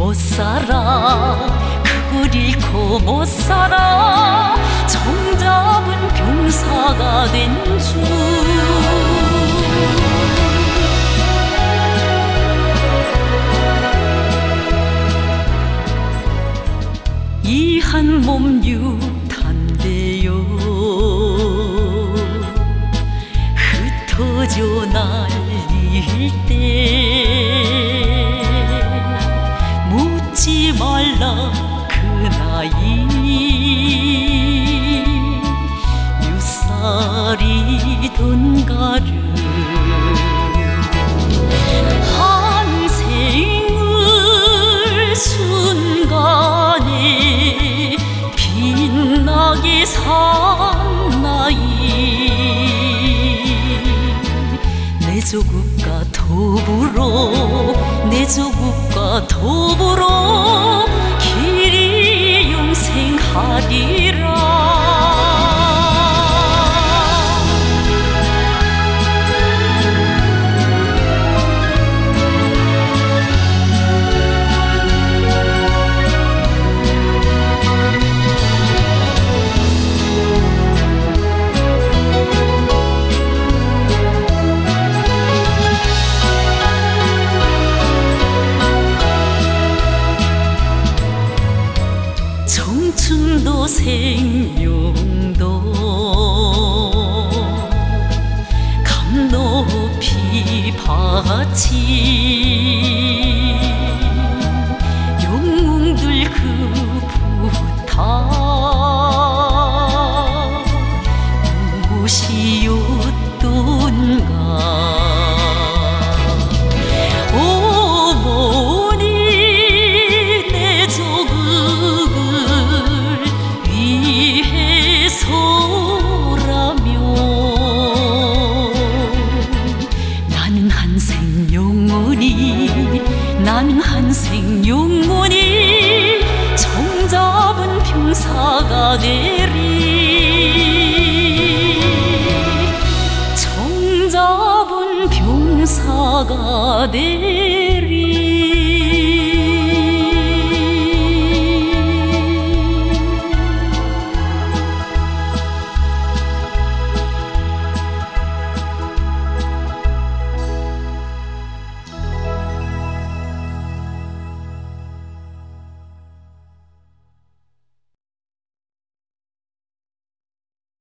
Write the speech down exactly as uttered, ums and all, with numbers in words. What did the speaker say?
못 살아 그걸 잃고 못 살아 정잡은 병사가 된 줄 이 한 몸 육탄데요 흩어져 날릴 때 묻지 말라 그 나이 몇 살이던가를 한 생을 순간에 빛나게 산 나이 내 조국과 더불어 내 조국과 더불어 길이 영생하리라 청춘도 생명도 감 높이 바친 영웅들 그 부탁 무엇이었던가 나는 한생 영원히 정잡은 병사가 되리 정잡은 병사가 되리